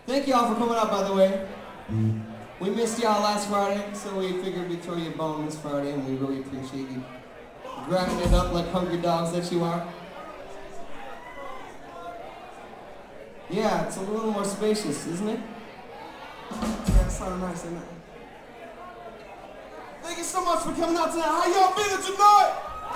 Thank y'all for coming out, by the way. We missed y'all last Friday, so we figured we'd throw you a bone this Friday, and we really appreciate you grinding it up like hungry dogs that you are. Yeah, it's a little more spacious, isn't it? Yeah, it's sort of nice, isn't it? Thank you so much for coming out tonight. How y'all feeling tonight?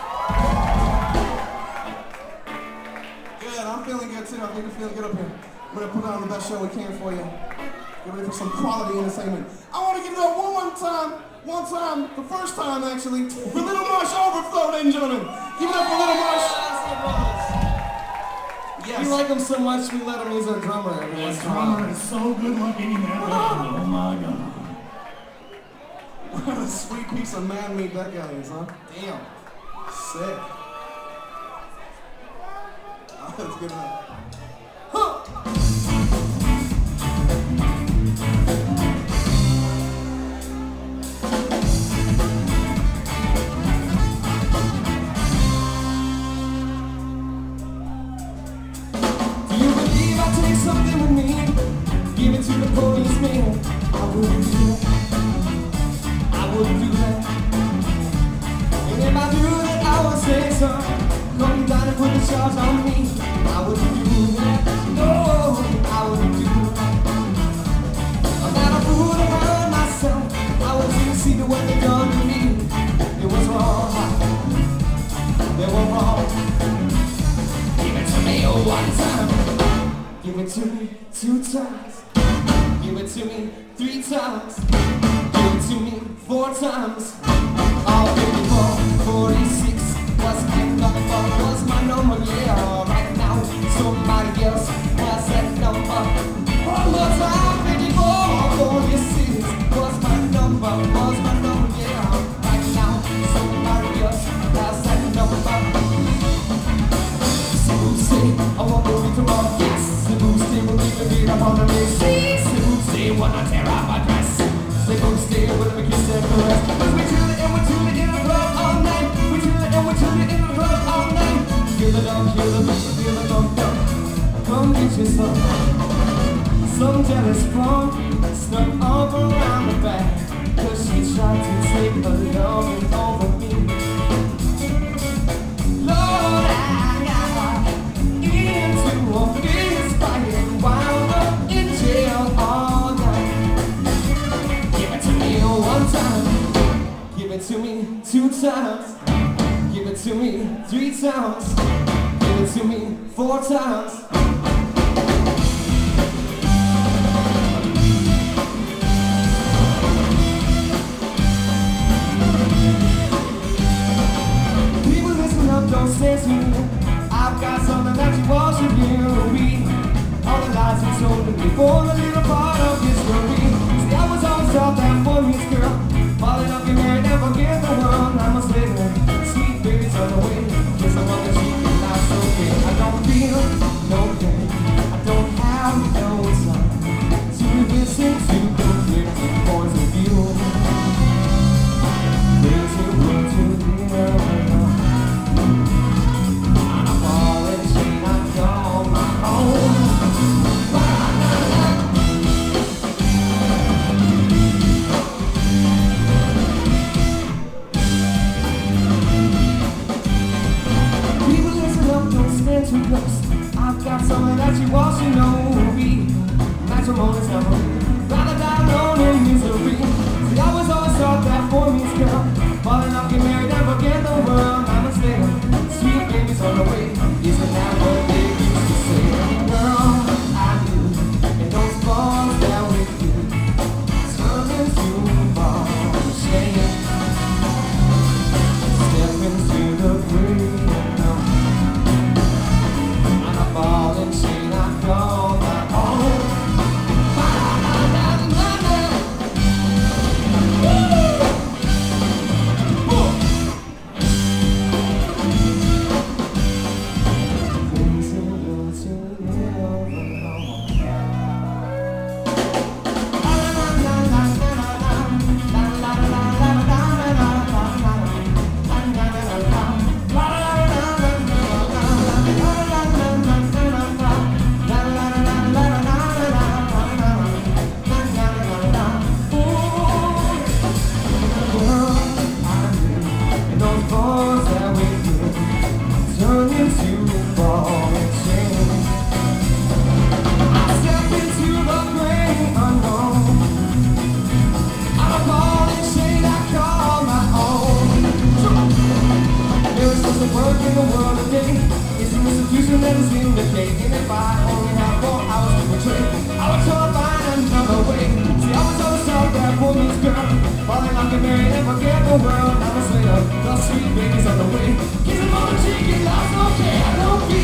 Good, I'm feeling good too. I think we're feeling good up here. We're gonna put on the best show we can for you. Get ready for some quality entertainment. I want to give it up one time, the first time actually, for Little Marsh Overflow, ladies and gentlemen. Give it up for Little Marsh. Yes. We like him so much, we let him use our drummer every once in a while. Drummer is so good looking in that band. Oh my God. What a sweet piece of man meat that guy is, huh? Damn. Sick. Oh, that's good enough. Huh. Something with me, give it to the policeman. I wouldn't do that. I wouldn't do that. And if I do that, I would say so. Come down and put the charge on me. I wouldn't do that. No, I wouldn't do that. I'm not a fool to hurt myself. I would see what they done to me. It was wrong. They were wrong. Give it to me one time. Give it to me 2 times. Give it to me 3 times. Give it to me 4 times. All 54, 46 was my number, yeah. Right now, somebody else has that number. One more time, 54, 46 was my number, yeah. Right now, somebody else has that number. I want to read tomorrow, yes. Stay will keep the beat up on the mix. Stay wanna tear up my dress. Stay with me kiss and caress. Cause we chill it and we chill it in the club all night. We chill it and we chill it in the club all night. Feel the dog, feel the beat, feel the dog, dog. Come get your some jealous punk stuck up around the back. Cause she tried to take her loving over me. Lord, I got into a fist fight, wound up in jail all night. Give it to me 1 time. Give it to me 2 times. Give it to me 3 times. Give it to me 4 times. People listen up, don't say to me. I've got something that you all should hear. All the lies you told me before the little part of history. See, I was always taught that for me, girl. Falling up, get married, never forget the world. I'm a slave, sweet baby, turn away. Kiss her on the cheek, and that's okay. I don't feel no pain. I don't have no time to listen to conflicting points of view. There's a world to live. I've got something that you all should know. Matrimony's never rather die alone in misery. See, I was always taught that for me, girl. Falling up, get married, never get the world. I'm a slave, sweet babies on the way. Isn't that what they used to say? Girl, I knew in those balls that we do turn into balls of shame. Step into the freedom. Ball and chain, I call my own. the world, I'm a slayer. The sweet baby's on the way. Kissing on the cheek, and love's okay. I don't feel